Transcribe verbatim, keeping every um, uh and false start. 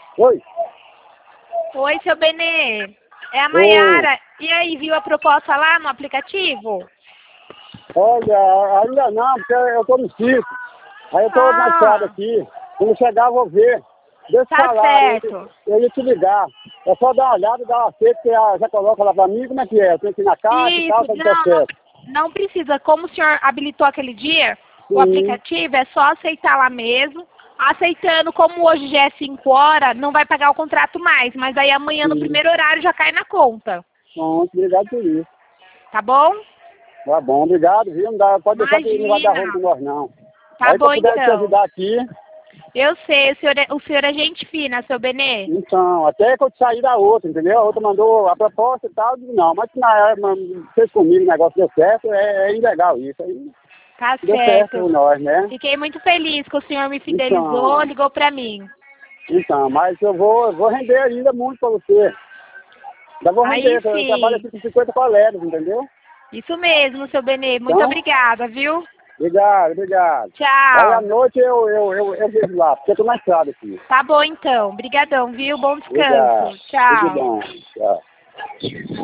Oi? Oi, seu Benê. É a Oi. Maiara. E aí, viu a proposta lá no aplicativo? Olha, ainda não, porque eu tô no sítio. Aí eu tô na estrada Ah, aqui. Quando chegar eu vou ver. Deixa eu tá falar, eu, certo. eu ia te ligar. É só dar uma olhada, dar uma feita, você já coloca lá pra mim, como é que é? Eu tenho que ir na caixa e tal, Isso, tá tudo não, não, certo. não precisa. Como o senhor habilitou aquele dia, o Sim, aplicativo é só aceitar lá mesmo. Aceitando, como hoje já é cinco horas, não vai pagar o contrato mais, mas aí amanhã no sim. primeiro horário já cai na conta. Pronto, obrigado por isso. Tá bom? Tá bom, obrigado, viu? Não dá, pode deixar que não vai dar rolo Imagina. com nós, não. Tá Aí se eu bom puder te então. ajudar aqui, Eu sei, o senhor é, o senhor é gente fina, seu Benê. então, até que eu sair da outra, entendeu? A outra mandou a proposta e tal, eu digo, não, mas se na época fez comigo, o negócio deu certo, é, é ilegal isso. Aí Tá deu certo por certo. nós, né? Fiquei muito feliz que o senhor me fidelizou, Então, ligou pra mim. então, mas eu vou, eu vou render ainda muito pra você. Ainda vou Aí render, eu trabalho sim. aqui com cinquenta colegas, entendeu? Isso mesmo, seu Benê. Muito Então, obrigada, viu? obrigado, obrigado. Aí à Tchau. noite eu, eu, eu, eu vejo lá, porque eu tô na estrada aqui. Tá bom então. Obrigadão, viu? Bom Obrigado. descanso. Tudo Tchau. bom. Tchau.